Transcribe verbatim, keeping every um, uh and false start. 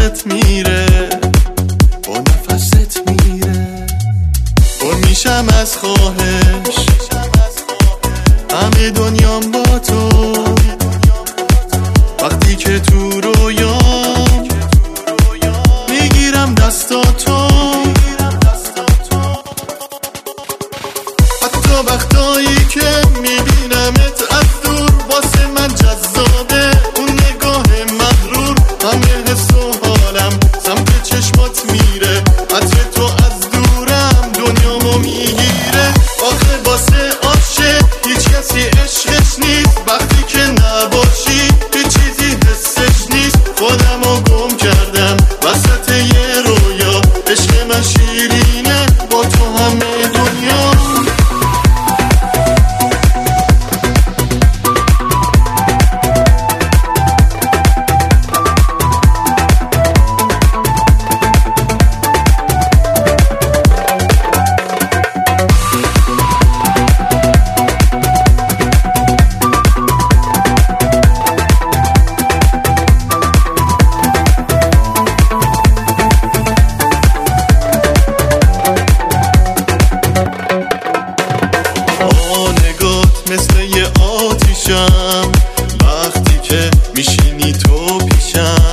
نفست میره، با نفست میره. پر میشم از خواهش همه دنیام با تو، وقتی که تو رویام میگیرم دستاتو. حتی وقتایی که میبینمت از دور واسه من جذابه، اون نگاه مغرور همه حس و حالم سمت چشمات میره. عطر تو از دورم دنیامو میگیره. آخه واسه عاشق هیچ کسی عشقش نیست، وقتی که نباشی هیچ چیزی حسش نیست. خودمو گم کردم وسط یه رویا، عشق من شیرینه با تو همه دنیا. مثل یه آتیشم وقتی که میشینی تو پیشم.